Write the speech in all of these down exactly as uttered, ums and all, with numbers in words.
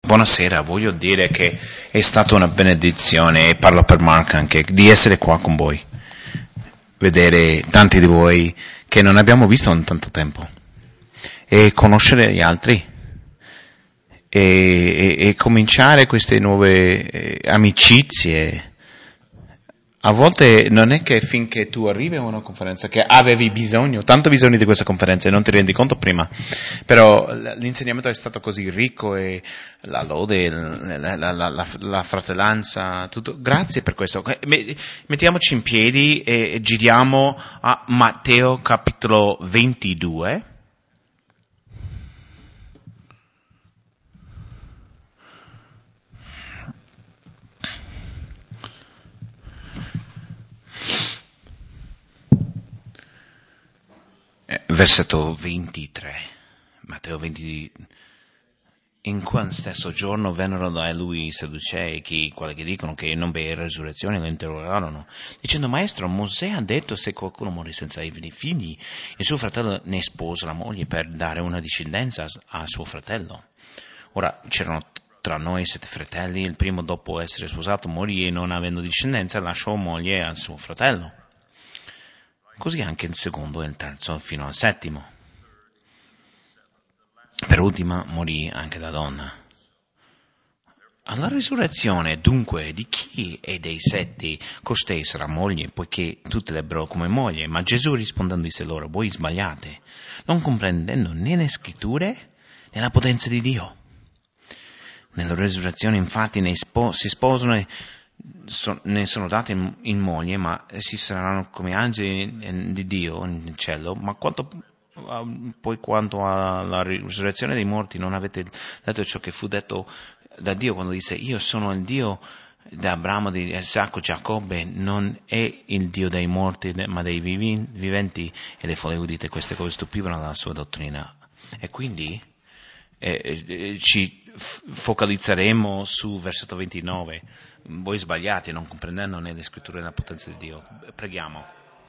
buonasera, voglio dire che è stata una benedizione, e parlo per Mark anche, di essere qua con voi, vedere tanti di voi che non abbiamo visto in tanto tempo, e conoscere gli altri, e, e, e cominciare queste nuove eh, amicizie. A volte non è che finché tu arrivi a una conferenza che avevi bisogno, tanto bisogno di questa conferenza e non ti rendi conto prima, però l'insegnamento è stato così ricco e la lode, la, la, la, la, la fratellanza, tutto. Grazie per questo. Mettiamoci in piedi e giriamo a Matteo capitolo ventidue. Versetto ventitré, Matteo venti. In quel stesso giorno vennero da lui i Sadducei, che, quelli che dicono che non v'è resurrezione, lo interrogarono, dicendo: Maestro, Mosè ha detto se qualcuno muore senza avere figli, il suo fratello ne sposa la moglie per dare una discendenza a suo fratello. Ora c'erano tra noi sette fratelli, il primo dopo essere sposato morì e non avendo discendenza lasciò moglie al suo fratello. Così anche il secondo e il terzo fino al settimo. Per ultima morì anche la donna. Alla risurrezione, dunque, di chi è dei sette costei sarà moglie, poiché tutti l'ebbero come moglie? Ma Gesù rispondendo disse loro: voi sbagliate, non comprendendo né le scritture né la potenza di Dio. Nella risurrezione, infatti, ne spo- si sposano e ne sono date in, in moglie, ma si saranno come angeli di Dio in cielo. Ma quanto, poi quanto alla risurrezione dei morti, non avete detto ciò che fu detto da Dio quando disse: io sono il Dio di Abramo, di Isacco, Giacobbe, non è il Dio dei morti ma dei viventi. E le folle udite queste cose stupivano la sua dottrina. E quindi eh, eh, ci focalizzeremo su versetto ventinove. Voi sbagliate, non comprendendo né le scritture né la potenza di Dio. Preghiamo.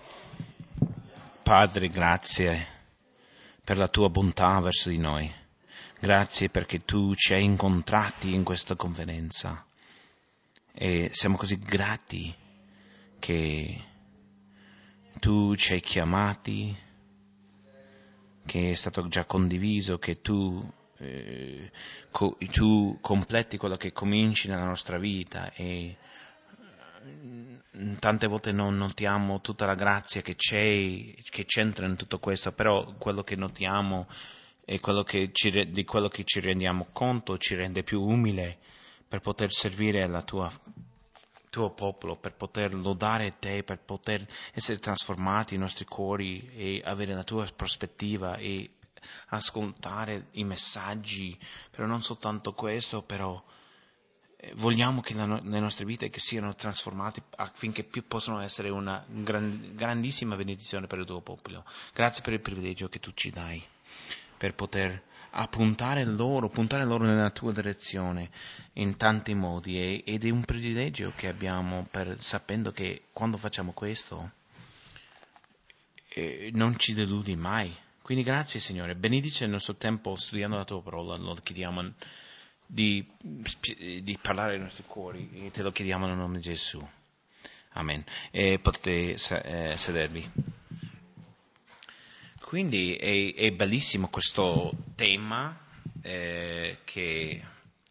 Padre, grazie per la tua bontà verso di noi. Grazie perché tu ci hai incontrati in questa conferenza. E siamo così grati che tu ci hai chiamati, che è stato già condiviso, che tu Eh, co- tu completi quello che cominci nella nostra vita, e tante volte non notiamo tutta la grazia che c'è, che c'entra in tutto questo, però quello che notiamo e quello che ci, di quello che ci rendiamo conto ci rende più umile per poter servire la tua tuo popolo, per poter lodare te, per poter essere trasformati i nostri cuori e avere la tua prospettiva e ascoltare i messaggi, però non soltanto questo, però eh, vogliamo che la no- le nostre vite che siano trasformate affinché più possano essere una gran- grandissima benedizione per il tuo popolo. Grazie per il privilegio che tu ci dai, per poter appuntare loro, puntare loro nella tua direzione in tanti modi, e, ed è un privilegio che abbiamo, per sapendo che quando facciamo questo eh, non ci deludi mai. Quindi grazie Signore, benedice il nostro tempo studiando la tua parola, lo chiediamo di, di parlare ai nostri cuori e te lo chiediamo nel nome di Gesù. Amen. E potete eh, sedervi. Quindi è, è bellissimo questo tema eh, che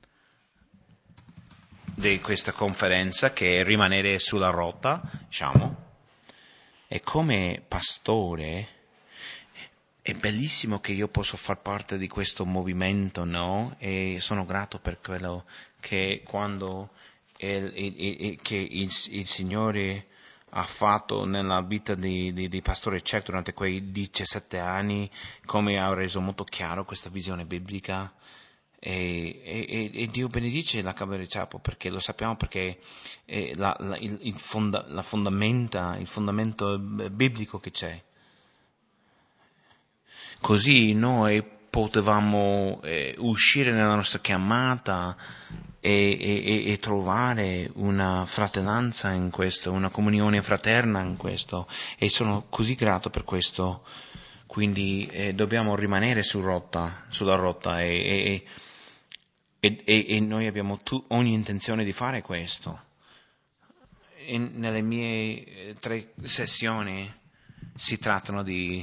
di questa conferenza, che è rimanere sulla rotta, diciamo, e come pastore è bellissimo che io posso far parte di questo movimento, no? E sono grato per quello che quando il, il, il, che il, il Signore ha fatto nella vita di, di, di pastore Cech durante quei diciassette anni, come ha reso molto chiaro questa visione biblica. E, e, e Dio benedice la Camera di Ciapo, perché lo sappiamo, perché è la, la, il, il, fonda, la fondamenta, il fondamento biblico che c'è. Così noi potevamo eh, uscire nella nostra chiamata e, e, e trovare una fratellanza in questo, una comunione fraterna in questo, e sono così grato per questo. Quindi eh, dobbiamo rimanere su rotta, sulla rotta e, e E, e, e noi abbiamo tu, ogni intenzione di fare questo. In, nelle mie eh, tre sessioni si trattano di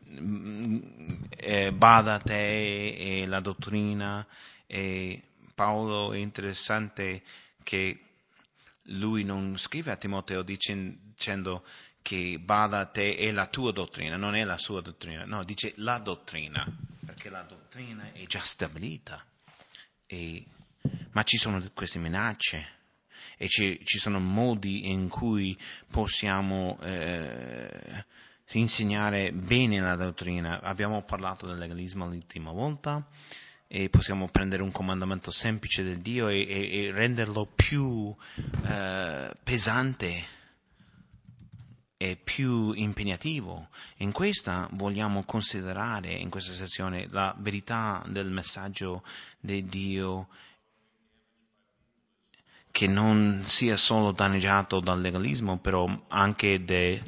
eh, bada a te e la dottrina, e Paolo è interessante che lui non scrive a Timoteo dicendo che bada a te è la tua dottrina, non è la sua dottrina, no, dice la dottrina, perché la dottrina è già stabilita, e, ma ci sono queste minacce. E ci, ci sono modi in cui possiamo eh, insegnare bene la dottrina. Abbiamo parlato del legalismo l'ultima volta, e possiamo prendere un comandamento semplice del Dio e, e, e renderlo più eh, pesante e più impegnativo. In questa vogliamo considerare, in questa sezione, la verità del messaggio di Dio, che non sia solo danneggiato dal legalismo, però anche de,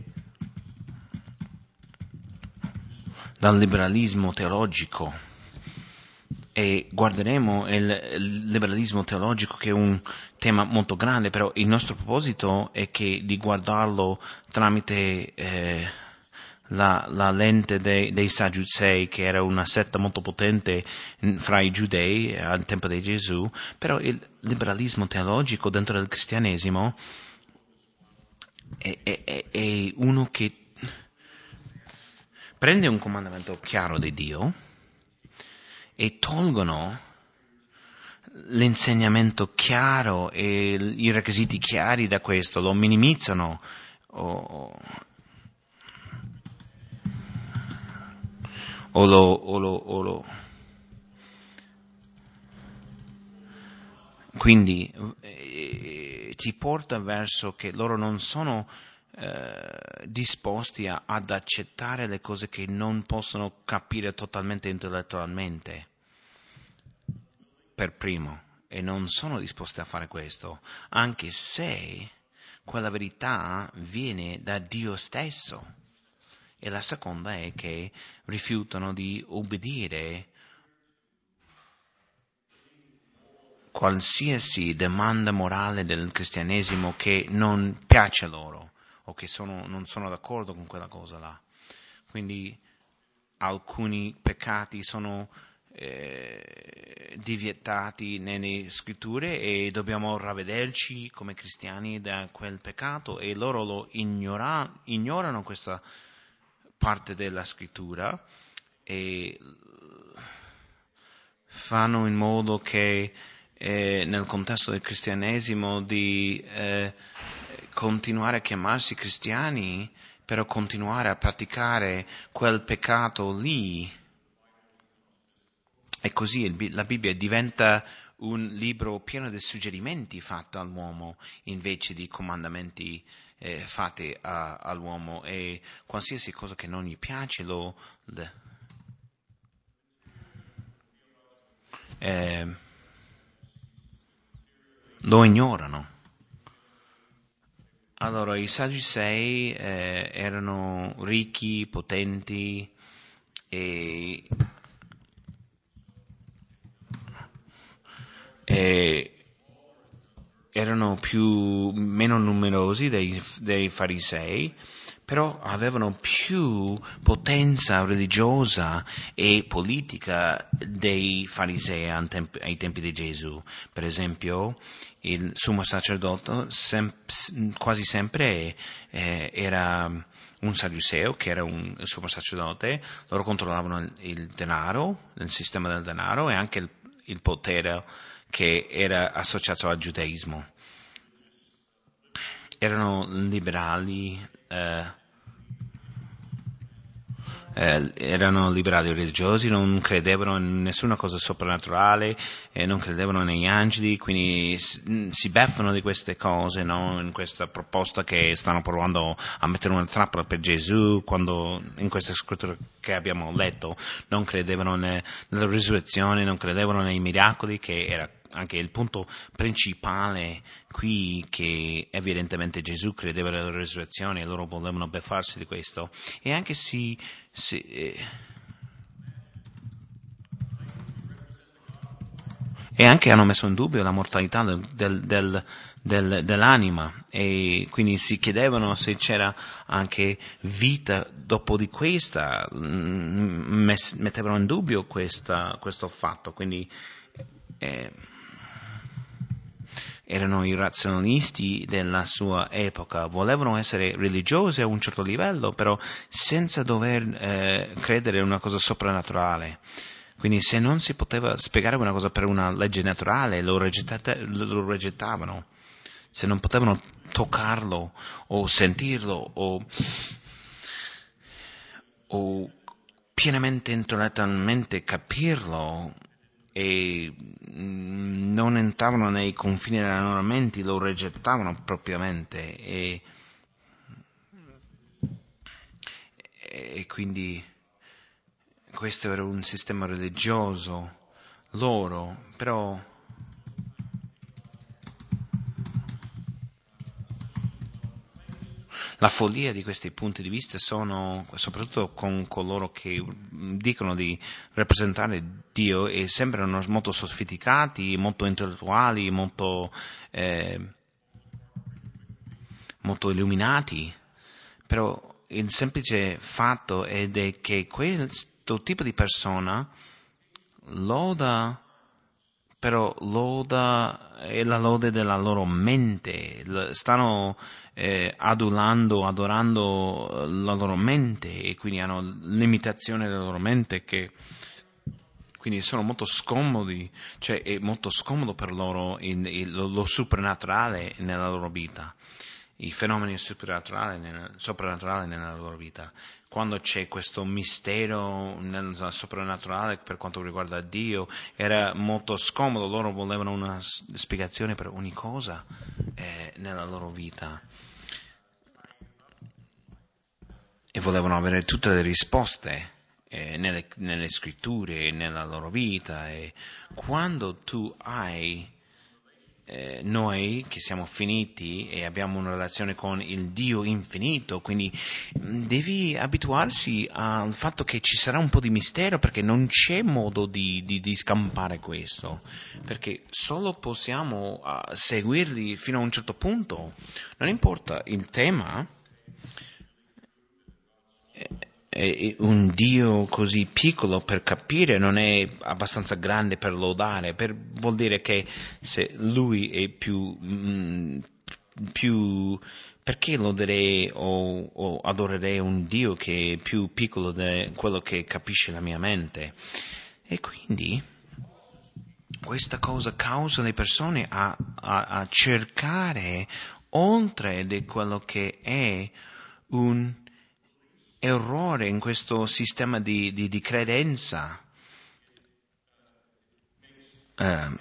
dal liberalismo teologico. E guarderemo il, il liberalismo teologico, che è un tema molto grande, però il nostro proposito è che di guardarlo tramite eh, la, la lente dei, dei Sadducei, che era una setta molto potente fra i giudei al tempo di Gesù. Però il liberalismo teologico dentro il cristianesimo è, è, è uno che prende un comandamento chiaro di Dio e tolgono l'insegnamento chiaro e i requisiti chiari da questo, lo minimizzano o, o lo, o lo, o lo quindi eh, ti porta verso che loro non sono eh, disposti a, ad accettare le cose che non possono capire totalmente intellettualmente per primo, e non sono disposti a fare questo, anche se quella verità viene da Dio stesso. E la seconda è che rifiutano di obbedire qualsiasi domanda morale del cristianesimo che non piace loro o che sono, non sono d'accordo con quella cosa là. Quindi alcuni peccati sono eh, divietati nelle scritture e dobbiamo ravvederci come cristiani da quel peccato, e loro lo ignora, ignorano questa parte della scrittura e fanno in modo che eh, nel contesto del cristianesimo di eh, continuare a chiamarsi cristiani, però continuare a praticare quel peccato lì. E così il, la Bibbia diventa un libro pieno di suggerimenti fatti all'uomo invece di comandamenti eh, fatti a, all'uomo, e qualsiasi cosa che non gli piace lo, le, eh, lo ignorano. Allora, i Sadducei eh, erano ricchi, potenti e, e erano più, meno numerosi dei, dei farisei, però avevano più potenza religiosa e politica dei farisei ai tempi di Gesù. Per esempio, il sommo sacerdote sem- quasi sempre eh, era un sadduceo, che era un sommo sacerdote. Loro controllavano il, il denaro, il sistema del denaro, e anche il, il potere che era associato al giudaismo. Erano liberali, eh, eh, erano liberali religiosi, non credevano in nessuna cosa soprannaturale, eh, non credevano negli angeli, quindi si, si beffano di queste cose, no? In questa proposta che stanno provando a mettere una trappola per Gesù, quando in questa scrittura che abbiamo letto non credevano ne, nella risurrezione, non credevano nei miracoli, che era anche il punto principale qui, che evidentemente Gesù credeva nella risurrezione e loro volevano beffarsi di questo. E anche se, se eh, e anche hanno messo in dubbio la mortalità del, del, del, del, dell'anima, e quindi si chiedevano se c'era anche vita dopo di questa, mess, mettevano in dubbio questa, questo fatto, quindi eh, erano i razionalisti della sua epoca, volevano essere religiosi a un certo livello, però senza dover eh, credere in una cosa soprannaturale. Quindi se non si poteva spiegare una cosa per una legge naturale, lo, lo rigettavano. Se non potevano toccarlo o sentirlo o, o pienamente intellettualmente capirlo e non entravano nei confini della loro mente, lo rigettavano propriamente e, e quindi questo era un sistema religioso loro, però la follia di questi punti di vista sono, soprattutto con coloro che dicono di rappresentare Dio e sembrano molto sofisticati, molto intellettuali, molto, eh, molto illuminati, però il semplice fatto è che questo tipo di persona loda, però loda è la lode della loro mente, stanno eh, adulando, adorando la loro mente e quindi hanno l'imitazione della loro mente che quindi sono molto scomodi, cioè è molto scomodo per loro in, in, lo, lo suprannaturale nella loro vita, i fenomeni soprannaturali nella, soprannaturali nella loro vita. Quando c'è questo mistero nel soprannaturale per quanto riguarda Dio, era molto scomodo, loro volevano una spiegazione per ogni cosa eh, nella loro vita e volevano avere tutte le risposte eh, nelle, nelle scritture, nella loro vita. E quando tu hai Eh, noi che siamo finiti e abbiamo una relazione con il Dio infinito, quindi mh, devi abituarsi al fatto che ci sarà un po' di mistero, perché non c'è modo di, di, di scampare questo, perché solo possiamo uh, seguirli fino a un certo punto, non importa il tema. Eh, un Dio così piccolo per capire non è abbastanza grande per lodare, per, vuol dire che se lui è più, mh, più perché loderei o, o adorerei un Dio che è più piccolo di quello che capisce la mia mente? E quindi questa cosa causa le persone a, a, a cercare oltre di quello che è un errore in questo sistema di, di, di credenza. Um,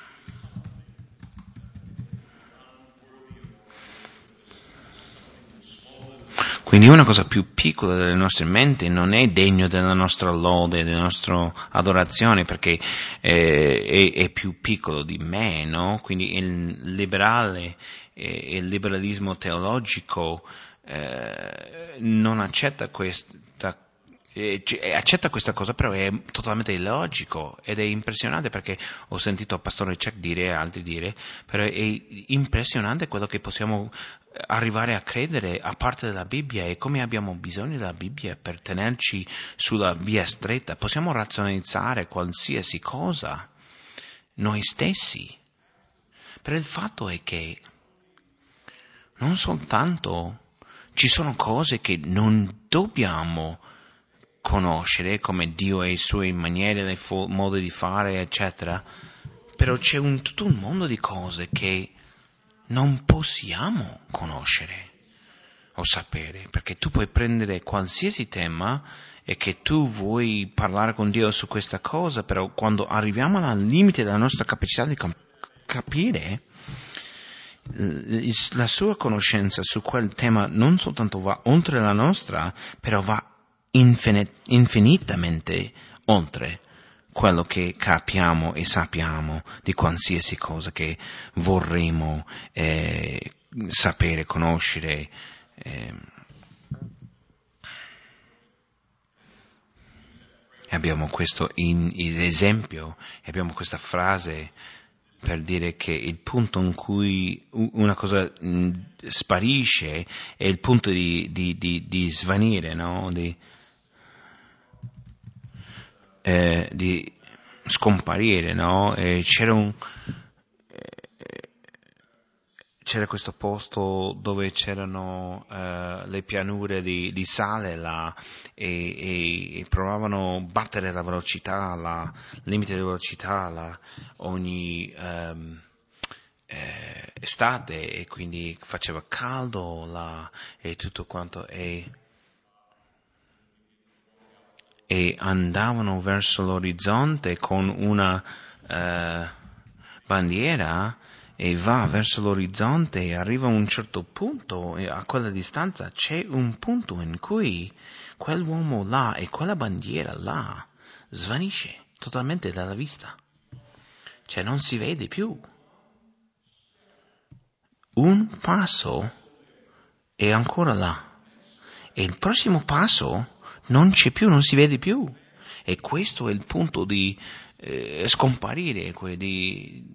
quindi una cosa più piccola delle nostre menti non è degno della nostra lode, della nostra adorazione, perché eh, è, è più piccolo di me, no? Quindi il liberale, eh, il liberalismo teologico eh, non accetta questa eh, accetta questa cosa, però è totalmente illogico ed è impressionante, perché ho sentito il pastore Chuck dire e altri dire, però è impressionante quello che possiamo arrivare a credere a parte della Bibbia e come abbiamo bisogno della Bibbia per tenerci sulla via stretta. Possiamo razionalizzare qualsiasi cosa noi stessi, però il fatto è che non soltanto ci sono cose che non dobbiamo conoscere, come Dio e i suoi maniere, i fo- modi di fare, eccetera, però c'è un, tutto un mondo di cose che non possiamo conoscere o sapere, perché tu puoi prendere qualsiasi tema e che tu vuoi parlare con Dio su questa cosa, però quando arriviamo al limite della nostra capacità di com- capire, la sua conoscenza su quel tema non soltanto va oltre la nostra, però va infin- infinitamente oltre quello che capiamo e sappiamo di qualsiasi cosa che vorremmo eh, sapere, conoscere. Eh. abbiamo questo in, in esempio, abbiamo questa frase per dire che il punto in cui una cosa mh, sparisce è il punto di, di, di, di svanire, no? Di, eh, di scomparire, no? E c'era un c'era questo posto dove c'erano uh, le pianure di, di sale là, e, e, e provavano a battere la velocità, la limite di velocità là, ogni um, eh, estate, e quindi faceva caldo là e tutto quanto, e, e andavano verso l'orizzonte con una uh, bandiera, e va verso l'orizzonte e arriva a un certo punto, e a quella distanza c'è un punto in cui quell'uomo là e quella bandiera là svanisce totalmente dalla vista. Cioè non si vede più. Un passo è ancora là. E il prossimo passo non c'è più, non si vede più. E questo è il punto di eh, scomparire, di...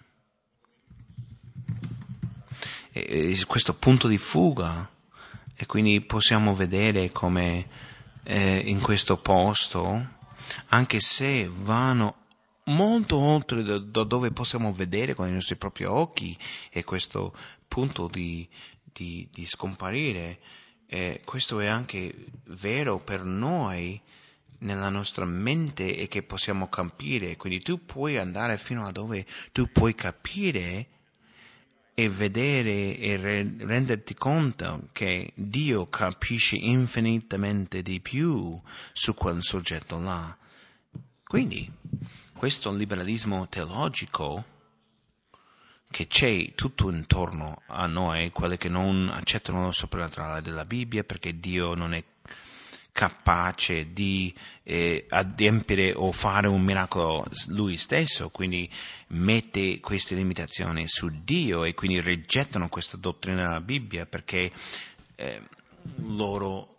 questo punto di fuga, e quindi possiamo vedere come eh, in questo posto, anche se vanno molto oltre da, da dove possiamo vedere con i nostri propri occhi, e questo punto di, di, di scomparire, eh, questo è anche vero per noi nella nostra mente, e che possiamo capire. Quindi tu puoi andare fino a dove tu puoi capire e vedere e re- renderti conto che Dio capisce infinitamente di più su quel soggetto là. Quindi questo liberalismo teologico che c'è tutto intorno a noi, quelli che non accettano il soprannaturale della Bibbia perché Dio non è capace di eh, adempiere o fare un miracolo lui stesso, quindi mette queste limitazioni su Dio, e quindi rigettano questa dottrina della Bibbia perché eh, loro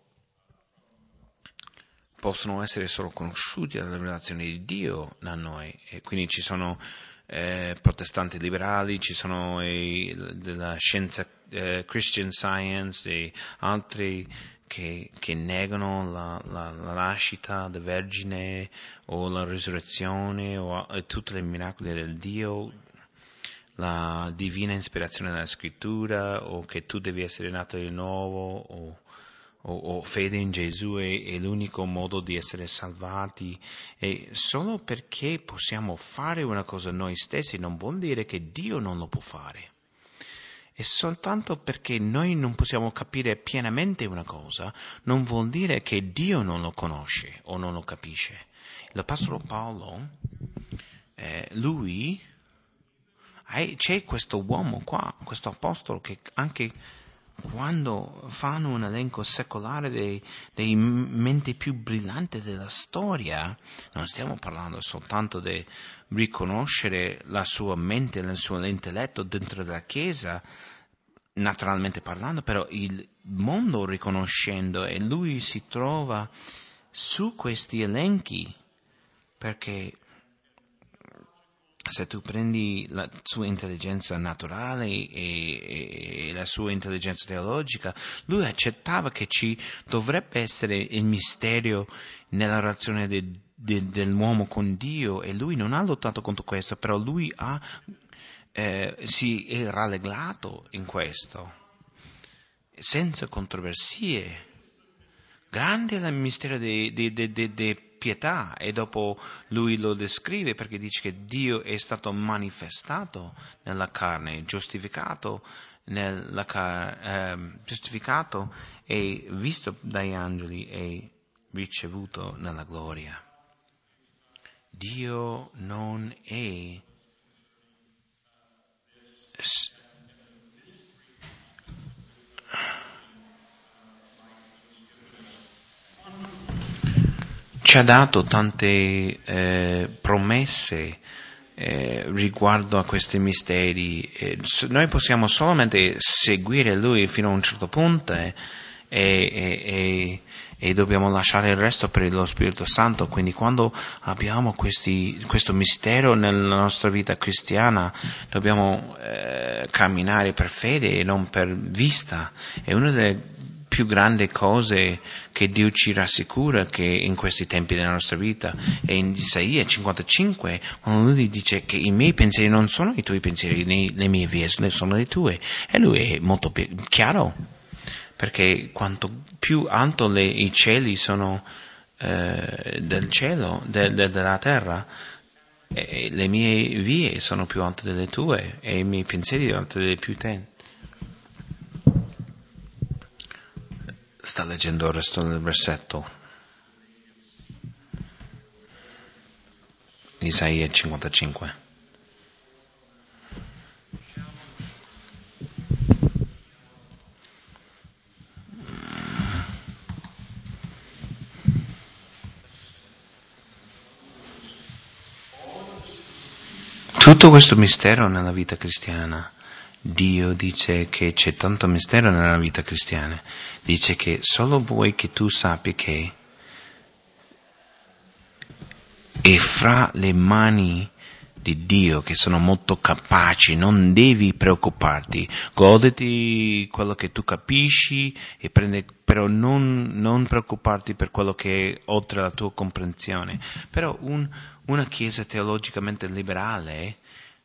possono essere solo conosciuti dalla rivelazione di Dio da noi. E quindi ci sono eh, protestanti liberali, ci sono eh, della scienza eh, Christian Science e altri Che, che negano la, la, la nascita del Vergine o la risurrezione o eh, tutti i miracoli del Dio, la divina ispirazione della scrittura, o che tu devi essere nato di nuovo, o, o, o fede in Gesù è, è l'unico modo di essere salvati. E solo perché possiamo fare una cosa noi stessi non vuol dire che Dio non lo può fare. E soltanto perché noi non possiamo capire pienamente una cosa, non vuol dire che Dio non lo conosce o non lo capisce. L'Apostolo Paolo, eh, lui, eh, c'è questo uomo qua, questo apostolo, che anche quando fanno un elenco secolare dei, dei menti più brillanti della storia, non stiamo parlando soltanto di riconoscere la sua mente, il suo intelletto dentro la Chiesa, naturalmente parlando, però il mondo riconoscendo, e lui si trova su questi elenchi, perché se tu prendi la sua intelligenza naturale e, e la sua intelligenza teologica, lui accettava che ci dovrebbe essere il mistero nella relazione de, de, dell'uomo con Dio, e lui non ha lottato contro questo, però lui ha, eh, si è rallegrato in questo, senza controversie. Grande è il mistero di pietà, e dopo lui lo descrive perché dice che Dio è stato manifestato nella carne, giustificato, nella car- eh, giustificato e visto dagli angeli e ricevuto nella gloria. Dio non è ci ha dato tante eh, promesse eh, riguardo a questi misteri. Eh, noi possiamo solamente seguire Lui fino a un certo punto, eh, e, e, e dobbiamo lasciare il resto per lo Spirito Santo. Quindi quando abbiamo questi, questo mistero nella nostra vita cristiana, dobbiamo eh, camminare per fede e non per vista. È una delle più grandi cose che Dio ci rassicura che in questi tempi della nostra vita. E in Isaia cinquantacinque, quando lui dice che i miei pensieri non sono i tuoi pensieri, né le mie vie sono le tue, e lui è molto chiaro, perché quanto più alto le, i cieli sono eh, del cielo, de, de, della terra, e le mie vie sono più alte delle tue, e i miei pensieri più alti delle più te. Sta leggendo il resto del versetto. Isaia cinquantacinque. Tutto questo mistero nella vita cristiana, Dio dice che c'è tanto mistero nella vita cristiana, dice che solo vuoi che tu sappi che è fra le mani di Dio, che sono molto capaci, non devi preoccuparti, goditi quello che tu capisci, e prende, però non, non preoccuparti per quello che è oltre la tua comprensione. Però un, una chiesa teologicamente liberale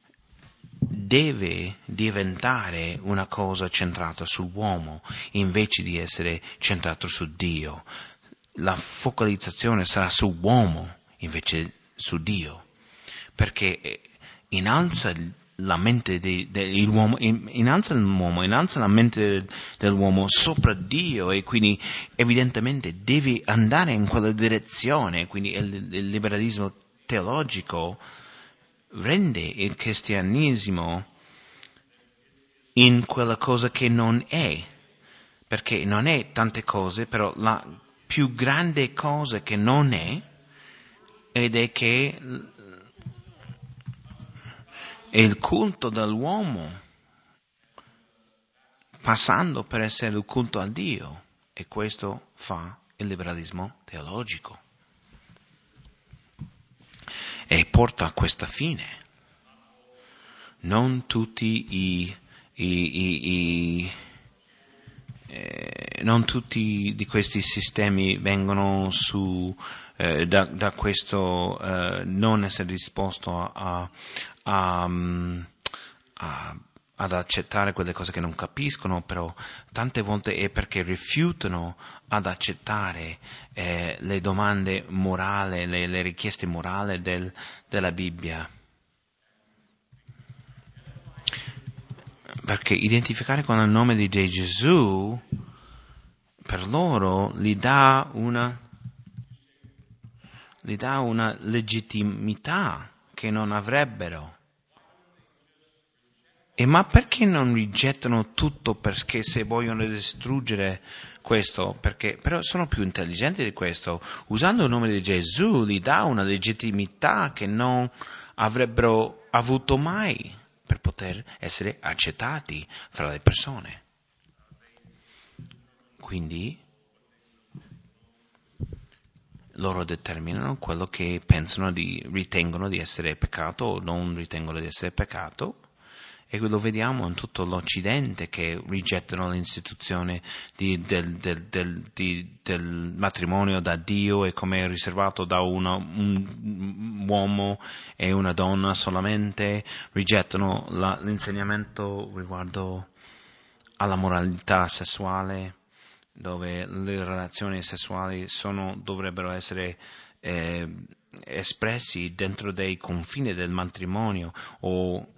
deve diventare una cosa centrata sull'uomo invece di essere centrato su Dio. La focalizzazione sarà sull'uomo invece su Dio, perché innalza la mente de, de, dell'uomo, innalza l'uomo, innalza la mente dell'uomo sopra Dio, e quindi evidentemente devi andare in quella direzione. Quindi il, il liberalismo teologico rende il cristianesimo in quella cosa che non è, perché non è tante cose, però la più grande cosa che non è, ed è che è il culto dell'uomo passando per essere il culto a Dio, e questo fa il liberalismo teologico e porta a questa fine. Non tutti i, i, i, i eh, non tutti di questi sistemi vengono su eh, da, da questo eh, non essere disposto a, a, a, ad accettare quelle cose che non capiscono, però tante volte è perché rifiutano ad accettare eh, le domande morali, le, le richieste morali del, della Bibbia. Perché identificare con il nome di Gesù per loro gli dà una gli dà una legittimità che non avrebbero. E ma perché non rigettano tutto? Perché se vogliono distruggere questo, perché però sono più intelligenti di questo, usando il nome di Gesù gli dà una legittimità che non avrebbero avuto mai per poter essere accettati fra le persone. Quindi loro determinano quello che pensano di, ritengono di essere peccato o non ritengono di essere peccato, e lo vediamo in tutto l'Occidente, che rigettano l'istituzione di, del, del, del, di, del matrimonio da Dio, e come è riservato da una, un uomo e una donna solamente, rigettano la, l'insegnamento riguardo alla moralità sessuale, dove le relazioni sessuali sono, dovrebbero essere eh, espressi dentro dei confini del matrimonio, o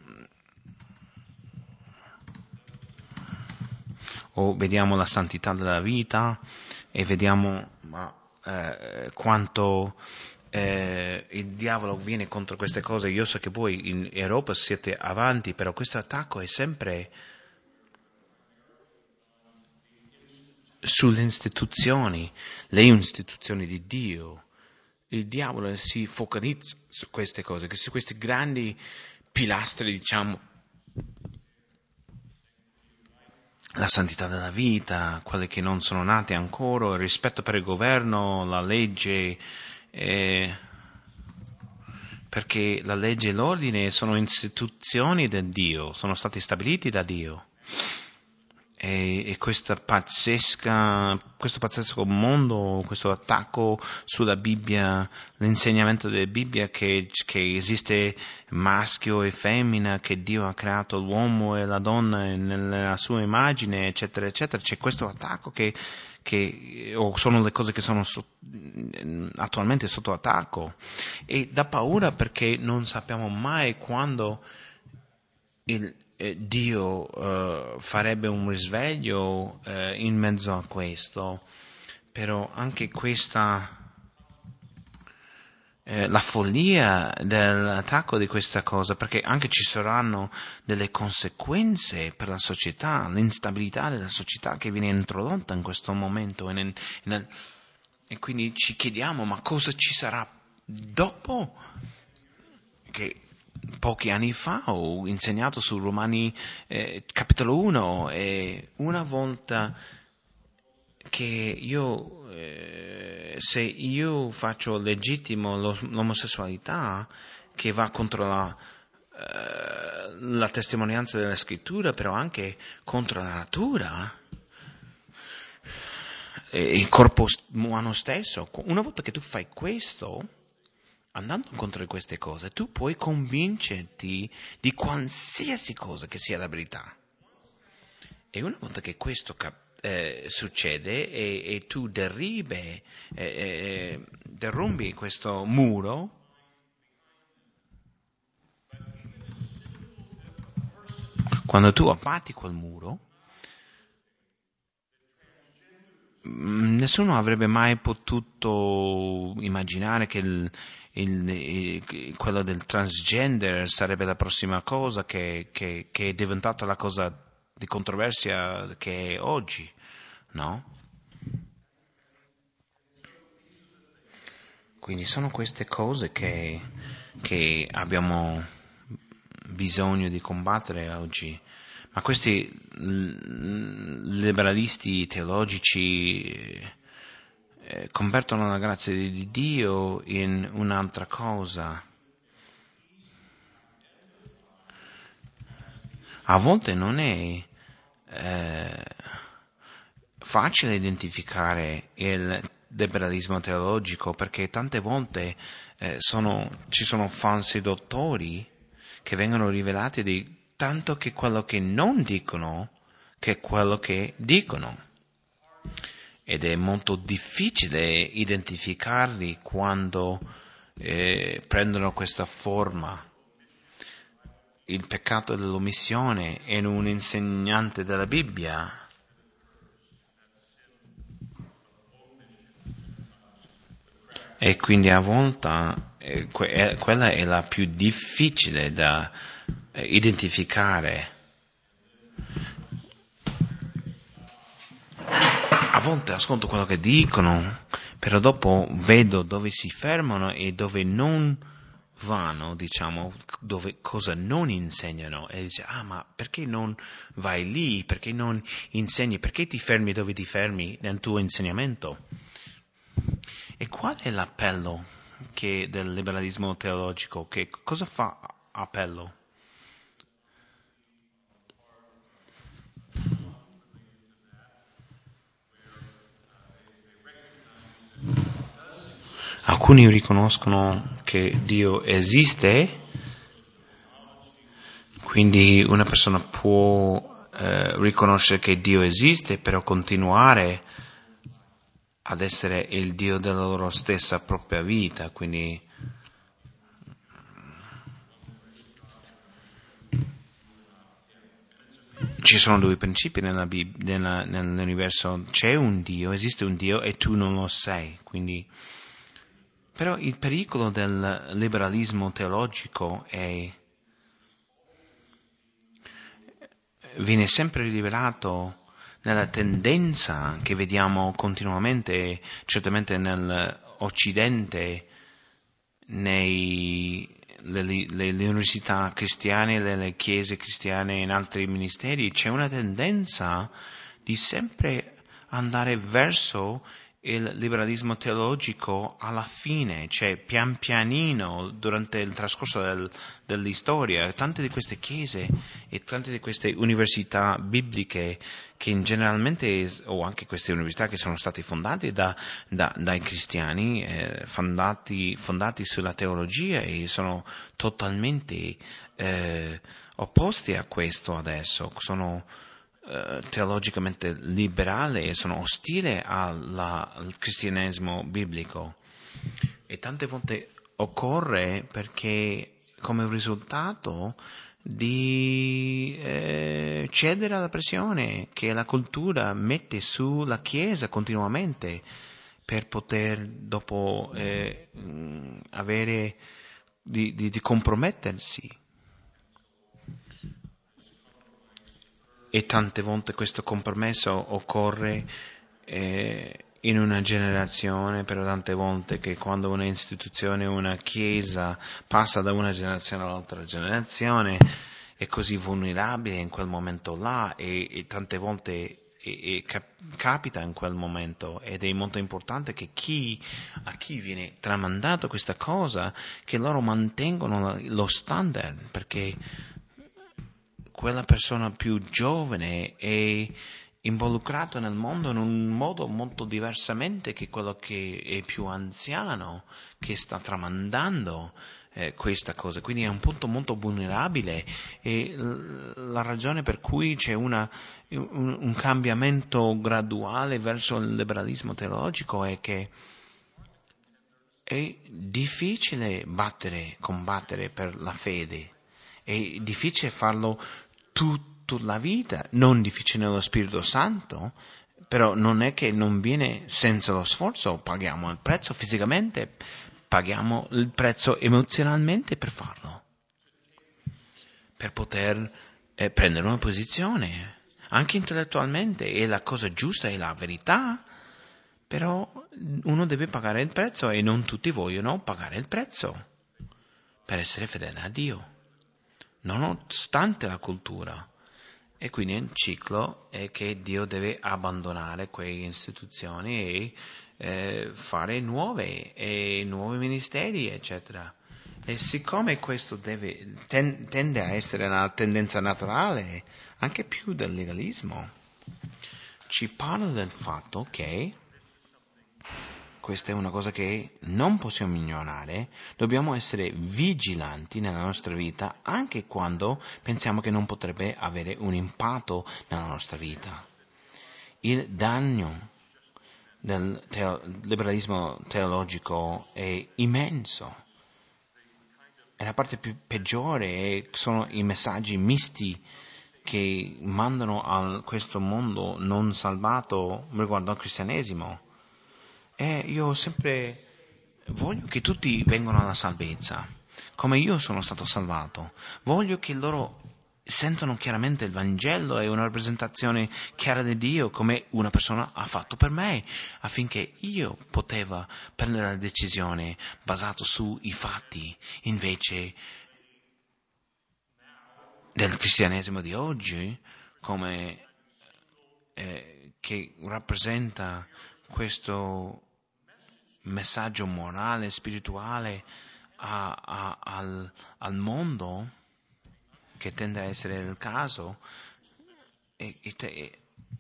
o vediamo la santità della vita, e vediamo ma, eh, quanto eh, il diavolo viene contro queste cose. Io so che voi in Europa siete avanti, però questo attacco è sempre sulle istituzioni, le istituzioni di Dio. Il diavolo si focalizza su queste cose, su questi grandi pilastri, diciamo, la santità della vita, quelle che non sono nate ancora, il rispetto per il governo, la legge, eh, perché la legge e l'ordine sono istituzioni del Dio, sono stati stabiliti da Dio. E, e questa pazzesca, questo pazzesco mondo, questo attacco sulla Bibbia, l'insegnamento della Bibbia che, che esiste maschio e femmina, che Dio ha creato l'uomo e la donna nella sua immagine, eccetera, eccetera, c'è questo attacco che, che o sono le cose che sono so, attualmente sotto attacco, e dà paura perché non sappiamo mai quando il Dio uh, farebbe un risveglio uh, in mezzo a questo, però anche questa, eh, la follia dell'attacco di questa cosa, perché anche ci saranno delle conseguenze per la società, l'instabilità della società che viene introdotta in questo momento, in, in, e quindi ci chiediamo, ma cosa ci sarà dopo? Che pochi anni fa ho insegnato su Romani eh, capitolo uno, e una volta che io, eh, se io faccio legittimo lo, l'omosessualità che va contro la, eh, la testimonianza della scrittura, però anche contro la natura, eh, il corpo umano stesso, una volta che tu fai questo, andando incontro a queste cose, tu puoi convincerti di qualsiasi cosa che sia la verità. E una volta che questo cap- eh, succede e, e tu derribi, eh, eh, derrumbi questo muro, quando tu abbatti quel muro, nessuno avrebbe mai potuto immaginare che il, il, il, quello del transgender sarebbe la prossima cosa che, che, che è diventata la cosa di controversia che è oggi, no? Quindi sono queste cose che, che abbiamo bisogno di combattere oggi. Ma questi liberalisti teologici eh, convertono la grazia di Dio in un'altra cosa. A volte non è eh, facile identificare il liberalismo teologico, perché tante volte eh, sono, ci sono falsi dottori che vengono rivelati di tanto che quello che non dicono che quello che dicono, ed è molto difficile identificarli quando eh, prendono questa forma. Il peccato dell'omissione in un insegnante della Bibbia e quindi a volte eh, que- quella è la più difficile da eh, identificare. A volte ascolto quello che dicono, però dopo vedo dove si fermano e dove non vanno, diciamo, dove cosa non insegnano, e dice, ah, ma perché non vai lì, perché non insegni, perché ti fermi dove ti fermi nel tuo insegnamento? E qual è l'appello che del liberalismo teologico? Che cosa fa appello? Alcuni riconoscono che Dio esiste, quindi una persona può eh, riconoscere che Dio esiste, però continuare ad essere il Dio della loro stessa propria vita, quindi ci sono due principi nella Bib- nella, nell'universo, c'è un Dio, esiste un Dio e tu non lo sei, quindi. Però il pericolo del liberalismo teologico è viene sempre rivelato nella tendenza che vediamo continuamente, certamente nell'Occidente, nei le, le, le università cristiane, le, le chiese cristiane in altri ministeri, c'è una tendenza di sempre andare verso il liberalismo teologico alla fine, cioè pian pianino durante il trascorso del, dell'istoria. Tante di queste chiese e tante di queste università bibliche che generalmente, o anche queste università che sono state fondate da, da, dai cristiani, eh, fondati, fondati sulla teologia, e sono totalmente eh, opposti a questo adesso, sono teologicamente liberale e sono ostile alla, al cristianesimo biblico, e tante volte occorre perché come risultato di eh, cedere alla pressione che la cultura mette sulla Chiesa continuamente per poter dopo eh, avere di, di, di compromettersi. E tante volte questo compromesso occorre eh, in una generazione, però tante volte che quando una istituzione, una chiesa passa da una generazione all'altra generazione è così vulnerabile in quel momento là, e, e tante volte e, e cap- capita in quel momento, ed è molto importante che chi, a chi viene tramandato questa cosa, che loro mantengono lo standard, perché quella persona più giovane è involucrata nel mondo in un modo molto diversamente che quello che è più anziano, che sta tramandando eh, questa cosa. Quindi è un punto molto vulnerabile, e la ragione per cui c'è una, un, un cambiamento graduale verso il liberalismo teologico è che è difficile battere, combattere per la fede. È difficile farlo tutta la vita, non difficile nello Spirito Santo, però non è che non viene senza lo sforzo. Paghiamo il prezzo fisicamente, paghiamo il prezzo emozionalmente per farlo, per poter eh, prendere una posizione, anche intellettualmente è la cosa giusta, è la verità, però uno deve pagare il prezzo, e non tutti vogliono pagare il prezzo per essere fedele a Dio, nonostante la cultura. E quindi il ciclo è che Dio deve abbandonare quelle istituzioni e eh, fare nuove e nuovi ministeri, eccetera. E siccome questo deve, ten, tende a essere una tendenza naturale, anche più del legalismo, ci parla del fatto che questa è una cosa che non possiamo ignorare, dobbiamo essere vigilanti nella nostra vita anche quando pensiamo che non potrebbe avere un impatto nella nostra vita. Il danno del teo- liberalismo teologico è immenso, e la parte più peggiore sono i messaggi misti che mandano a questo mondo non salvato riguardo al cristianesimo. E io sempre voglio che tutti vengano alla salvezza, come io sono stato salvato. Voglio che loro sentano chiaramente il Vangelo e una rappresentazione chiara di Dio, come una persona ha fatto per me, affinché io poteva prendere la decisione basata sui fatti, invece del cristianesimo di oggi, come eh, che rappresenta questo messaggio morale, spirituale a, a, al, al mondo, che tende a essere il caso, e, e, te,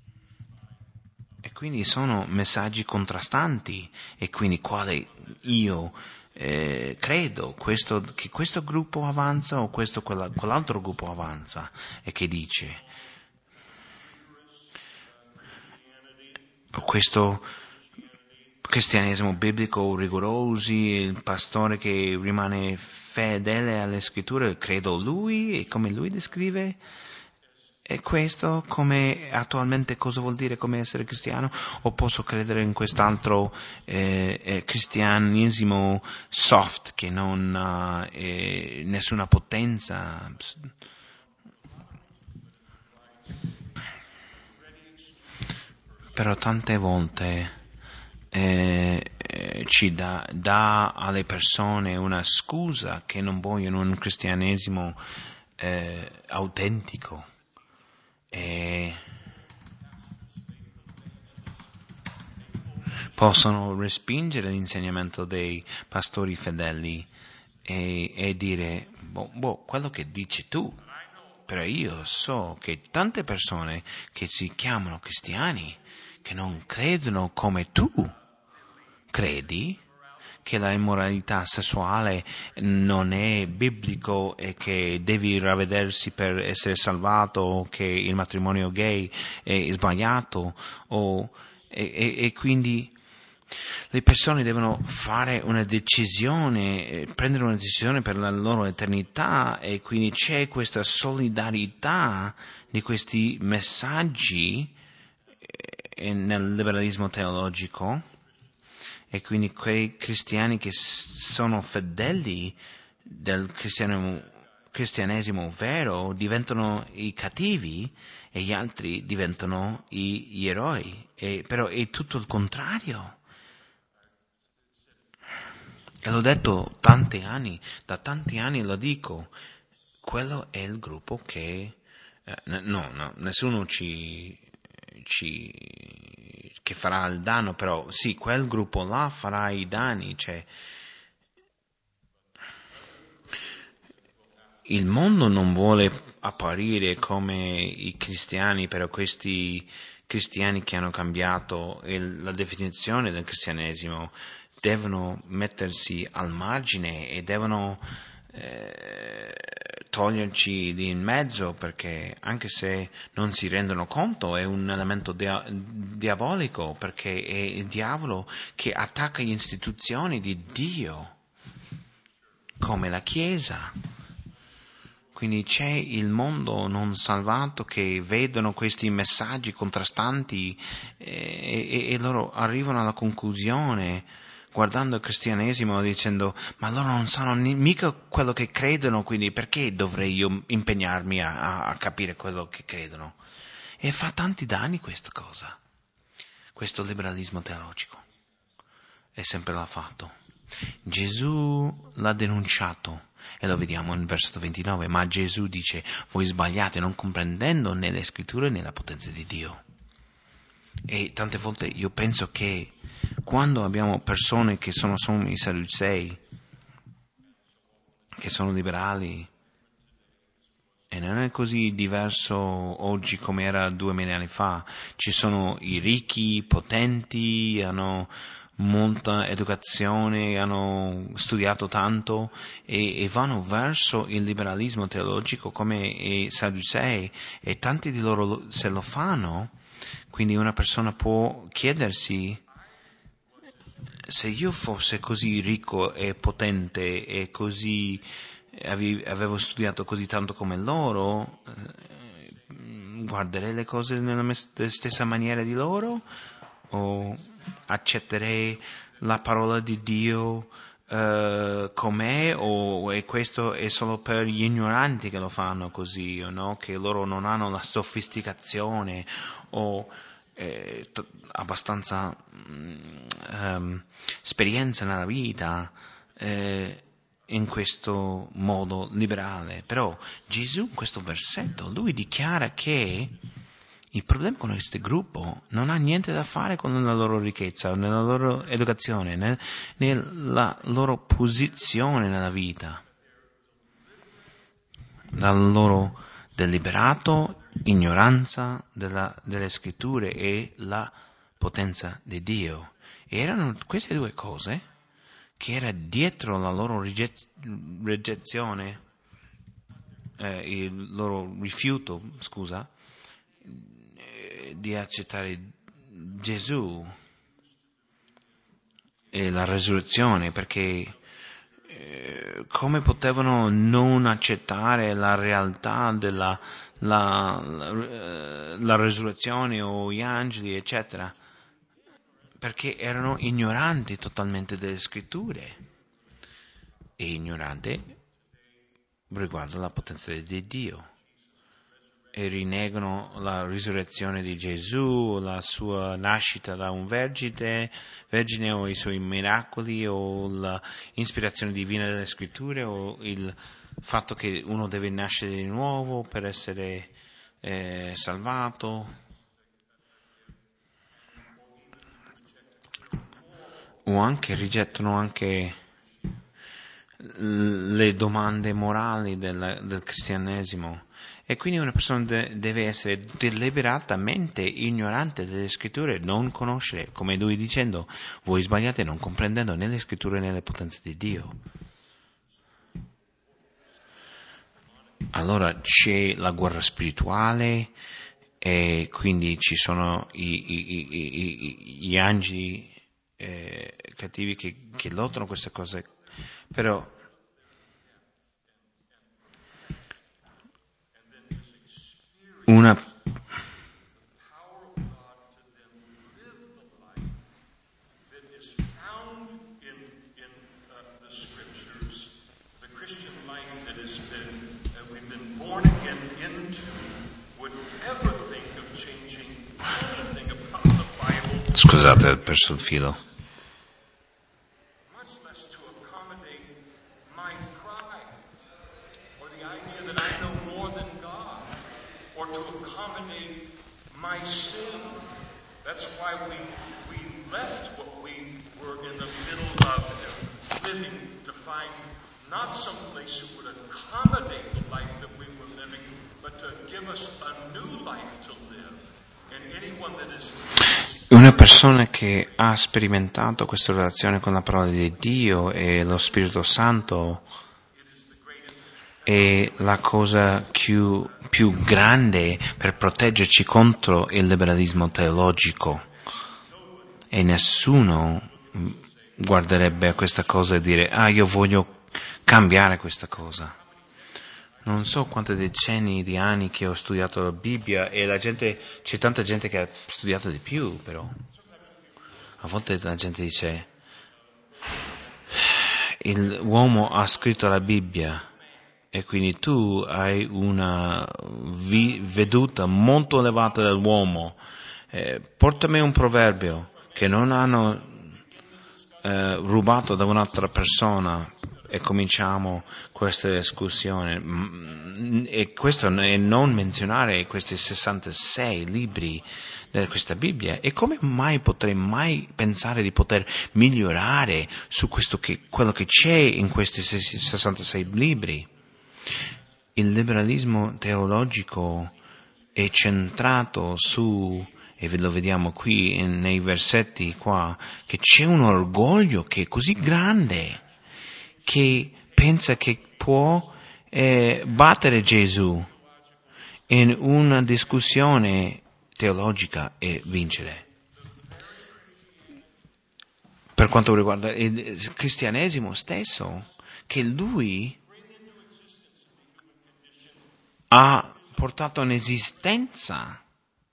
e quindi sono messaggi contrastanti, e quindi quale io eh, credo questo, che questo gruppo avanza o questo quella, quell'altro gruppo avanza, e che dice questo cristianesimo biblico rigorosi, il pastore che rimane fedele alle scritture, credo lui e come lui descrive. E questo come attualmente cosa vuol dire come essere cristiano? O posso credere in quest'altro eh, eh, cristianesimo soft che non ha eh, nessuna potenza? Però tante volte Eh, ci dà, dà alle persone una scusa che non vogliono un cristianesimo eh, autentico. E possono respingere l'insegnamento dei pastori fedeli e, e dire, boh, boh, quello che dici tu, però io so che tante persone che si chiamano cristiani, che non credono come tu credi, che la immoralità sessuale non è biblico e che devi ravvedersi per essere salvato, o che il matrimonio gay è sbagliato, o, e, e, e quindi le persone devono fare una decisione, prendere una decisione per la loro eternità, e quindi c'è questa solidarietà di questi messaggi nel liberalismo teologico, e quindi quei cristiani che sono fedeli del cristianesimo, cristianesimo vero diventano i cattivi e gli altri diventano i, gli eroi, e, però è tutto il contrario. E l'ho detto tanti anni, da tanti anni lo dico, quello è il gruppo che, eh, no, no, nessuno ci, ci, che farà il danno, però sì, quel gruppo là farà i danni, cioè, il mondo non vuole apparire come i cristiani, però questi cristiani che hanno cambiato il, la definizione del cristianesimo devono mettersi al margine e devono eh, toglierci di in mezzo, perché anche se non si rendono conto è un elemento dia- diabolico, perché è il diavolo che attacca le istituzioni di Dio, come la Chiesa. Quindi c'è il mondo non salvato che vedono questi messaggi contrastanti e, e, e loro arrivano alla conclusione, guardando il cristianesimo, dicendo, ma loro non sanno ni- mica quello che credono, quindi perché dovrei io impegnarmi a, a, a capire quello che credono? E fa tanti danni questa cosa, questo liberalismo teologico. E sempre l'ha fatto. Gesù l'ha denunciato, e lo vediamo in versetto ventinove, ma Gesù dice, voi sbagliate non comprendendo né le scritture né la potenza di Dio. E tante volte io penso che quando abbiamo persone che sono, sono i sadducei, che sono liberali, e non è così diverso oggi come era duemila anni fa, ci sono i ricchi, potenti, hanno molta educazione, hanno studiato tanto e, e vanno verso il liberalismo teologico come i sadducei, e tanti di loro se lo fanno. Quindi una persona può chiedersi, se io fossi così ricco e potente e così avevo studiato così tanto come loro, guarderei le cose nella stessa maniera di loro, o accetterei la parola di Dio uh, com'è, o e questo è solo per gli ignoranti che lo fanno così, no? Che loro non hanno la sofisticazione o eh, t- abbastanza um, esperienza nella vita eh, in questo modo liberale. Però Gesù in questo versetto lui dichiara che il problema con questo gruppo non ha niente da fare con la loro ricchezza, nella loro educazione, nel, nella loro posizione nella vita, la loro deliberato ignoranza della, delle scritture e la potenza di Dio. E erano queste due cose che era dietro la loro rigezione, eh, il loro rifiuto, scusa, di accettare Gesù e la resurrezione, perché eh, come potevano non accettare la realtà della la, la, la resurrezione o gli angeli, eccetera? Perché erano ignoranti totalmente delle scritture e ignoranti riguardo alla potenza di Dio. e rinnegano la risurrezione di Gesù, la sua nascita da un vergine, vergine o i suoi miracoli o l'ispirazione divina delle scritture o il fatto che uno deve nascere di nuovo per essere eh, salvato, o anche rigettano anche le domande morali del, del cristianesimo. E quindi una persona de- deve essere deliberatamente ignorante delle scritture, non conoscere, come lui dicendo, voi sbagliate non comprendendo né le scritture né le potenze di Dio. Allora c'è la guerra spirituale e quindi ci sono i, i, i, i, gli angeli eh, cattivi che, che lottano queste cose, però una Scusate, ho perso il filo. Una persona che ha sperimentato questa relazione con la parola di Dio e lo Spirito Santo è la cosa più, più grande per proteggerci contro il liberalismo teologico, e nessuno guarderebbe a questa cosa e dire ah io voglio cambiare questa cosa. Non so quanti decenni di anni che ho studiato la Bibbia e la gente, c'è tanta gente che ha studiato di più, però a volte la gente dice l'uomo ha scritto la Bibbia e quindi tu hai una vi- veduta molto elevata dell'uomo. Eh, portami un proverbio che non hanno eh, rubato da un'altra persona e cominciamo questa discussione. E questo è non menzionare questi sessantasei libri di questa Bibbia. E come mai potrei mai pensare di poter migliorare su questo che, quello che c'è in questi sessantasei libri? Il liberalismo teologico è centrato su, e ve lo vediamo qui in, nei versetti qua, che c'è un orgoglio che è così grande che pensa che può eh, battere Gesù in una discussione teologica e vincere. Per quanto riguarda il cristianesimo stesso, che lui ha portato in esistenza.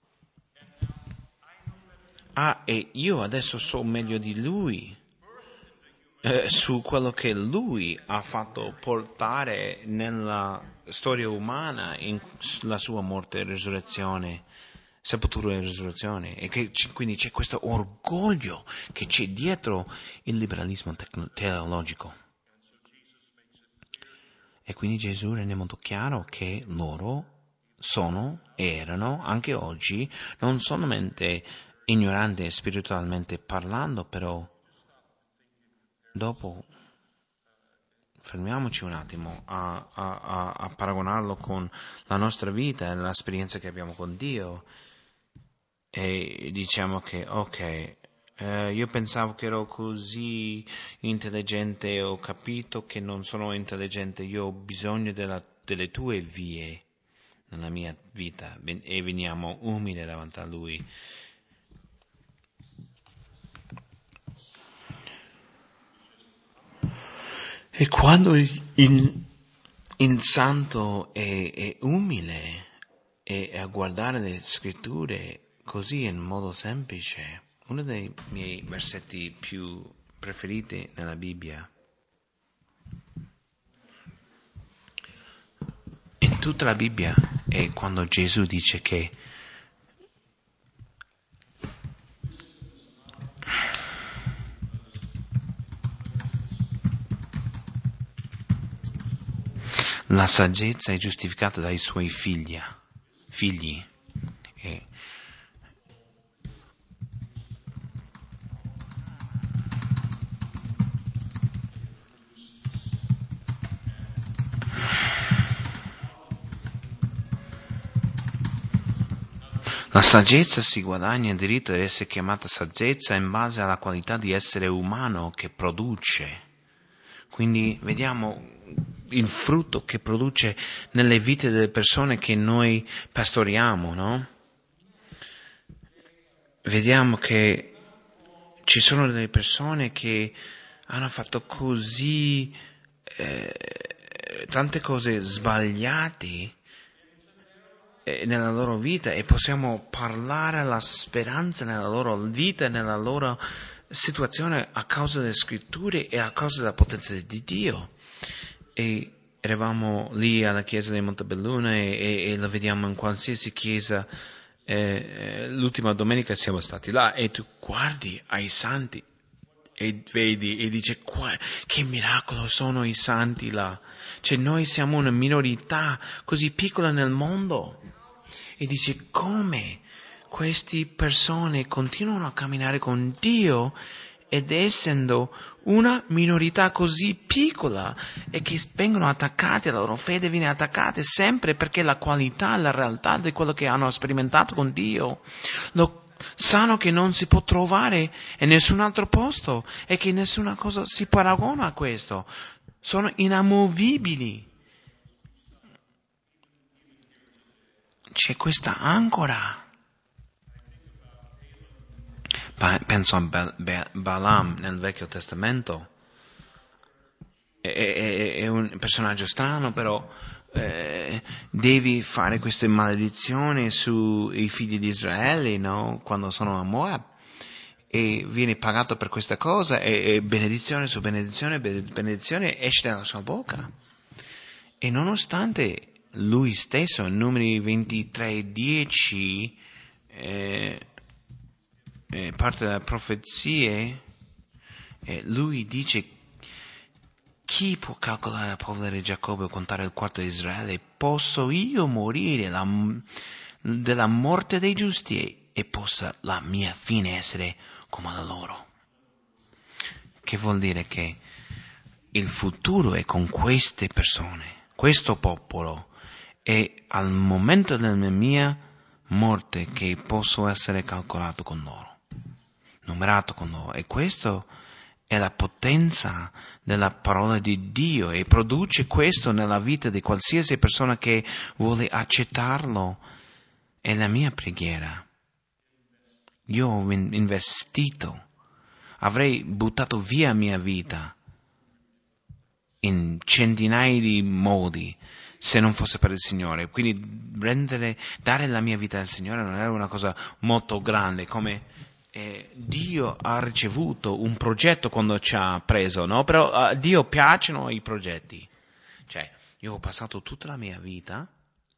Ah, e io adesso so meglio di lui eh, su quello che lui ha fatto portare nella storia umana, in la sua morte e risurrezione, sepoltura e risurrezione, e che c- quindi c'è questo orgoglio che c'è dietro il liberalismo tecno- teologico. E quindi Gesù rende molto chiaro che loro sono, erano, anche oggi, non solamente ignoranti spiritualmente parlando, però dopo fermiamoci un attimo a, a, a, a paragonarlo con la nostra vita e l'esperienza che abbiamo con Dio e diciamo che ok, eh, io pensavo che ero così intelligente e ho capito che non sono intelligente, io ho bisogno della, delle tue vie nella mia vita e veniamo umili davanti a Lui. E quando il, il santo è, è umile e a guardare le scritture così in modo semplice, uno dei miei versetti più preferiti nella Bibbia, in tutta la Bibbia, E quando Gesù dice che la saggezza è giustificata dai suoi figli, figli. E la saggezza si guadagna il diritto di essere chiamata saggezza in base alla qualità di essere umano che produce. Quindi vediamo il frutto che produce nelle vite delle persone che noi pastoriamo, no? Vediamo che ci sono delle persone che hanno fatto così eh, tante cose sbagliate nella loro vita e possiamo parlare la speranza nella loro vita e nella loro situazione a causa delle scritture e a causa della potenza di Dio. E eravamo lì alla chiesa di Montebelluna e, e, e lo vediamo in qualsiasi chiesa. Eh, l'ultima domenica siamo stati là e tu guardi ai santi e vedi e dici che miracolo sono i santi là. Cioè noi siamo una minorità così piccola nel mondo. E dice come queste persone continuano a camminare con Dio ed essendo una minorità così piccola e che vengono attaccati, la loro fede viene attaccata sempre perché la qualità, la realtà di quello che hanno sperimentato con Dio lo sanno che non si può trovare in nessun altro posto e che nessuna cosa si paragona a questo. Sono inamovibili. C'è questa ancora. Penso a Ba- Ba- Balaam nel Vecchio Testamento. È, è, è un personaggio strano, però eh, devi fare queste maledizioni sui figli di Israele, no? Quando sono a Moab. E viene pagato per questa cosa e, e benedizione su benedizione, benedizione esce dalla sua bocca. E nonostante lui stesso, in Numeri ventitré dieci, eh, eh, parte delle profezie, eh, lui dice: chi può calcolare la polvere di Giacobbe o contare il quarto di Israele? Posso io morire la, della morte dei giusti e, e possa la mia fine essere come la loro? Che vuol dire che il futuro è con queste persone, questo popolo. E al momento della mia morte che posso essere calcolato con loro, numerato con loro. E questo è la potenza della parola di Dio e produce questo nella vita di qualsiasi persona che vuole accettarlo. È la mia preghiera. Io ho investito, avrei buttato via mia vita in centinaia di modi se non fosse per il Signore. Quindi rendere, dare la mia vita al Signore non era una cosa molto grande, come eh, Dio ha ricevuto un progetto quando ci ha preso, no? Però a Dio piacciono i progetti. Cioè, io ho passato tutta la mia vita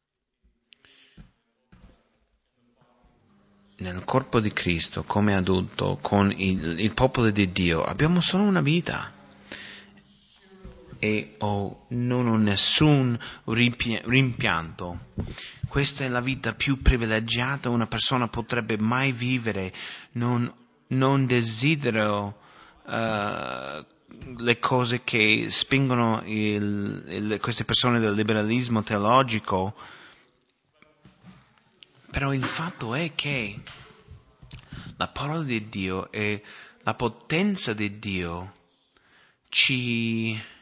nel corpo di Cristo come adulto con il, il popolo di Dio. Abbiamo solo una vita. E oh, non ho nessun rimpi- rimpianto. Questa è la vita più privilegiata una persona potrebbe mai vivere. Non, non desidero uh, le cose che spingono il, il, queste persone del liberalismo teologico. Però il fatto è che la parola di Dio e la potenza di Dio ci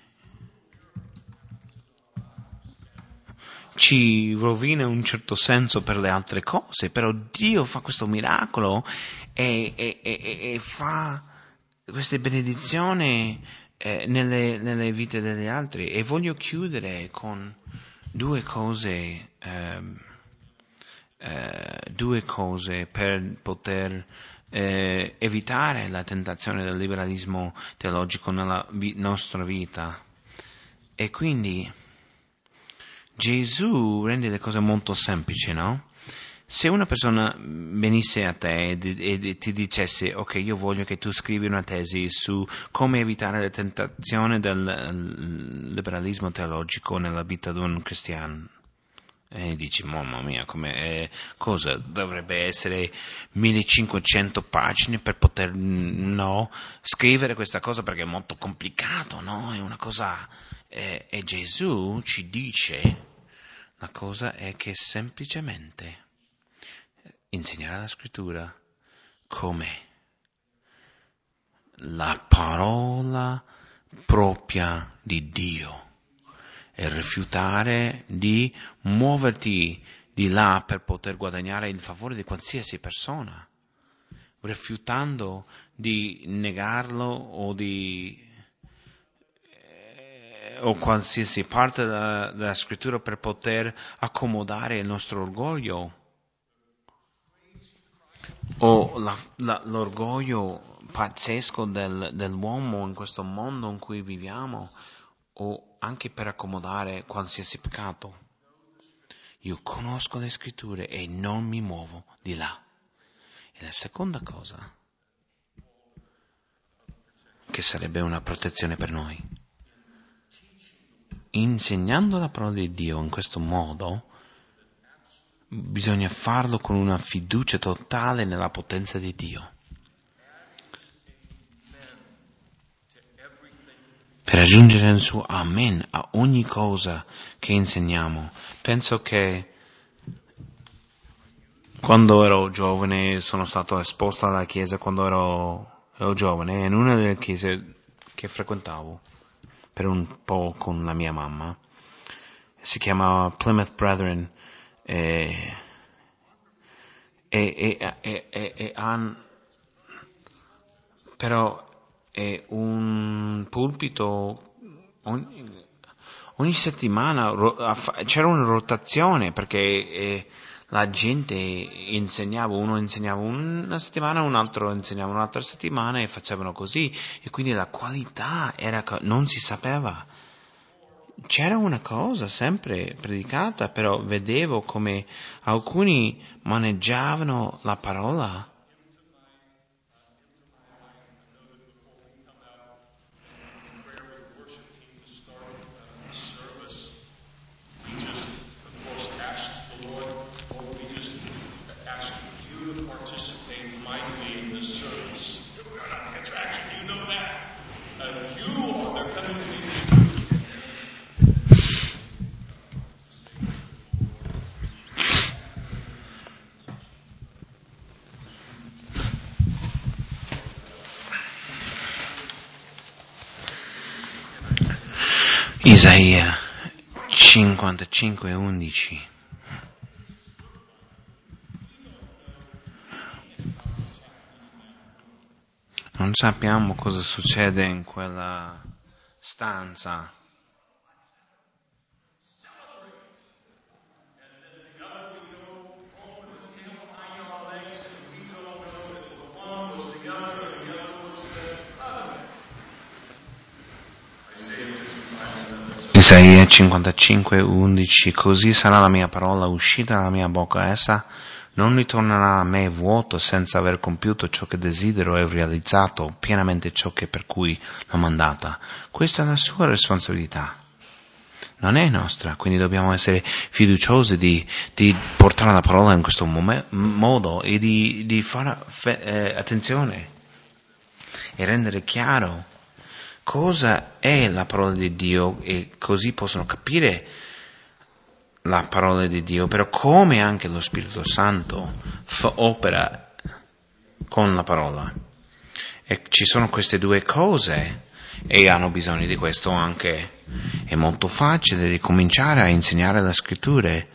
ci rovina in un certo senso per le altre cose, però Dio fa questo miracolo e, e, e, e fa queste benedizioni eh, nelle, nelle vite degli altri. E voglio chiudere con due cose, eh, eh, due cose per poter eh, evitare la tentazione del liberalismo teologico nella vi- nostra vita. E quindi Gesù rende le cose molto semplici, no? Se una persona venisse a te e ti dicesse, ok, io voglio che tu scrivi una tesi su come evitare le tentazioni del liberalismo teologico nella vita di un cristiano, e dici, mamma mia, come, eh, cosa, dovrebbe essere millecinquecento pagine per poter, no, scrivere questa cosa perché è molto complicato, no? È una cosa, eh, e Gesù ci dice, la cosa è che semplicemente insegnare la scrittura come la parola propria di Dio e rifiutare di muoverti di là per poter guadagnare il favore di qualsiasi persona, rifiutando di negarlo o di eh, o qualsiasi parte della, della scrittura per poter accomodare il nostro orgoglio o la, la, l'orgoglio pazzesco del, dell'uomo in questo mondo in cui viviamo, o anche per accomodare qualsiasi peccato. Io conosco le scritture e non mi muovo di là. E la seconda cosa, che sarebbe una protezione per noi, insegnando la parola di Dio in questo modo, bisogna farlo con una fiducia totale nella potenza di Dio. Per aggiungere il suo amen a ogni cosa che insegniamo. Penso che quando ero giovane sono stato esposto alla chiesa quando ero, ero giovane, in una delle chiese che frequentavo per un po' con la mia mamma. Si chiamava Plymouth Brethren. E, e, e, e, e, e han, però è un pulpito ogni, ogni settimana ro, c'era una rotazione perché eh, la gente insegnava, uno insegnava una settimana, un altro insegnava un'altra settimana e facevano così, e quindi la qualità era, non si sapeva. C'era una cosa sempre predicata, però vedevo come alcuni maneggiavano la parola. Isaia cinquantacinque undici. Non sappiamo cosa succede in quella stanza. Isaia cinquantacinque undici. Così sarà la mia parola uscita dalla mia bocca, essa non ritornerà a me vuoto senza aver compiuto ciò che desidero e realizzato pienamente ciò che per cui l'ho mandata. Questa è la sua responsabilità, non è nostra, quindi dobbiamo essere fiduciosi di, di portare la parola in questo mom- modo e di, di fare fe- eh, attenzione e rendere chiaro cosa è la parola di Dio, e così possono capire la parola di Dio, però come anche lo Spirito Santo fa, opera con la parola. E ci sono queste due cose e hanno bisogno di questo anche. È molto facile di cominciare a insegnare le scritture.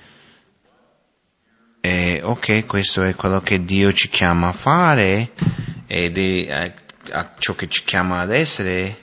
E ok, questo è quello che Dio ci chiama a fare ed è a, a ciò che ci chiama ad essere.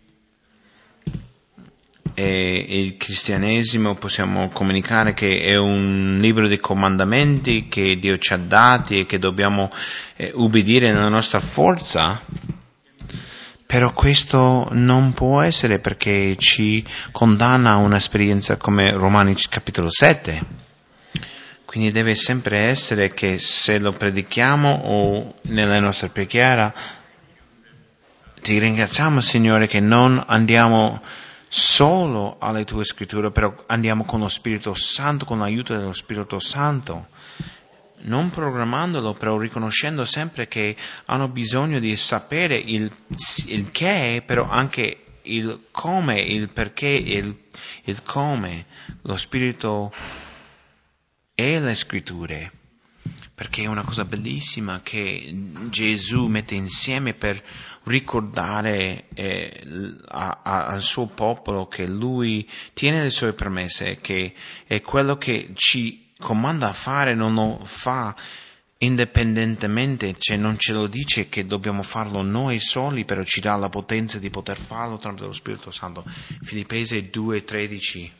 E il cristianesimo possiamo comunicare che è un libro di comandamenti che Dio ci ha dati e che dobbiamo eh, ubbidire nella nostra forza, Però questo non può essere perché ci condanna a un'esperienza come Romani capitolo sette. Quindi deve sempre essere che se lo predichiamo o nella nostra preghiera, ti ringraziamo Signore che non andiamo solo alle tue scritture, però andiamo con lo Spirito Santo, con l'aiuto dello Spirito Santo. Non programmandolo, però riconoscendo sempre che hanno bisogno di sapere il, il che, però anche il come, il perché, il, il come, lo Spirito e le Scritture. Perché è una cosa bellissima che Gesù mette insieme per ricordare eh, a, a, al suo popolo che Lui tiene le sue promesse, che è quello che ci comanda a fare, non lo fa indipendentemente, cioè non ce lo dice che dobbiamo farlo noi soli, però ci dà la potenza di poter farlo tramite lo Spirito Santo. Filippesi due tredici.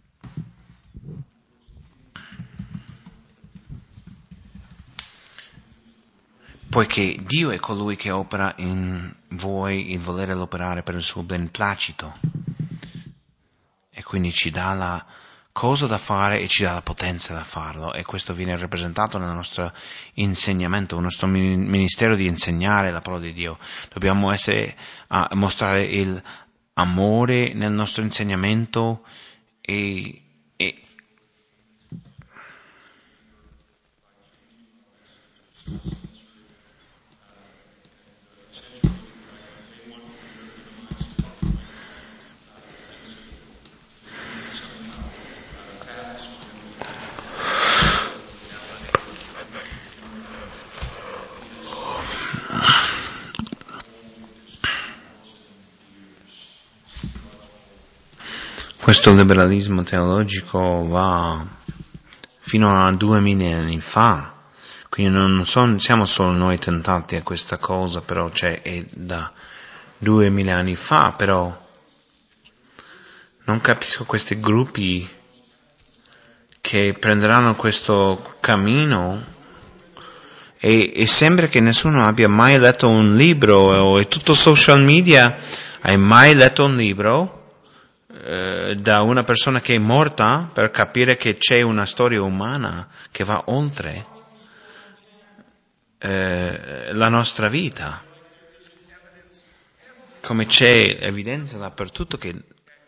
Poiché Dio è colui che opera in voi il volere l'operare per il suo benplacito, e quindi ci dà la cosa da fare e ci dà la potenza da farlo, e questo viene rappresentato nel nostro insegnamento, il nostro ministero di insegnare la parola di Dio. Dobbiamo essere a mostrare il amore nel nostro insegnamento e, e questo liberalismo teologico va fino a duemila anni fa, quindi non son, siamo solo noi tentati a questa cosa, però c'è è da duemila anni fa, però non capisco questi gruppi che prenderanno questo cammino e, e sembra che nessuno abbia mai letto un libro, o è tutto social media. Hai mai letto un libro da una persona che è morta per capire che c'è una storia umana che va oltre eh, la nostra vita, come c'è evidenza dappertutto che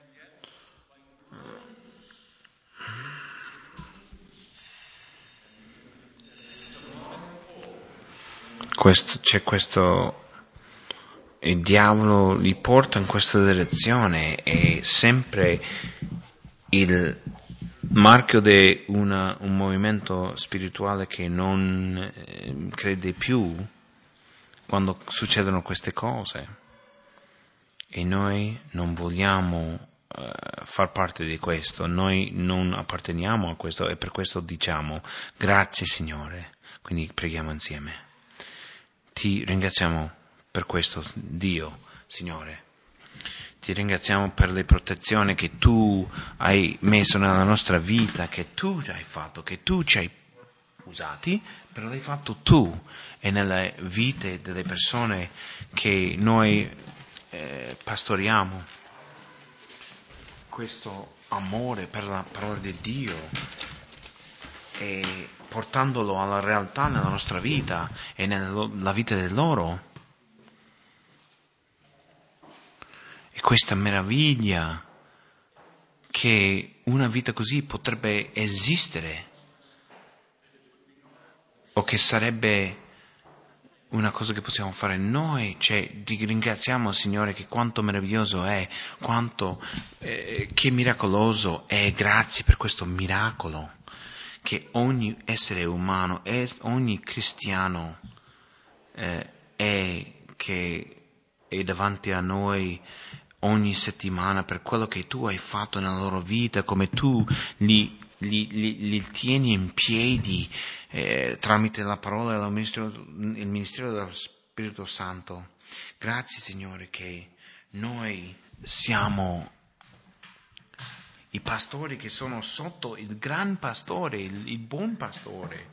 questo, c'è questo, il diavolo li porta in questa direzione, è sempre il marchio di una, un movimento spirituale che non eh, crede più quando succedono queste cose, e noi non vogliamo eh, far parte di questo, noi non apparteniamo a questo, e per questo diciamo grazie Signore. Quindi preghiamo insieme. Ti ringraziamo per questo, Dio, Signore. Ti ringraziamo per le protezioni che tu hai messo nella nostra vita, che tu hai fatto, che tu ci hai usati, però l'hai fatto tu, e nelle vite delle persone che noi eh, pastoriamo. Questo amore per la parola di Dio e portandolo alla realtà nella nostra vita e nella vita di loro. E questa meraviglia che una vita così potrebbe esistere, o che sarebbe una cosa che possiamo fare noi, cioè ti ringraziamo Signore che quanto meraviglioso è, quanto eh, che miracoloso è, grazie per questo miracolo che ogni essere umano, ogni cristiano eh, è, che è davanti a noi ogni settimana, per quello che tu hai fatto nella loro vita, come tu li, li, li, li tieni in piedi eh, tramite la parola e il ministero, il ministero dello Spirito Santo. Grazie Signore che noi siamo i pastori che sono sotto il gran pastore, il, il buon pastore.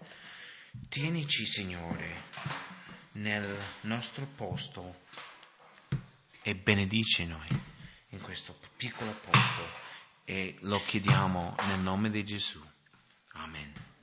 Tienici Signore nel nostro posto e benedice noi in questo piccolo posto, e lo chiediamo nel nome di Gesù. Amen.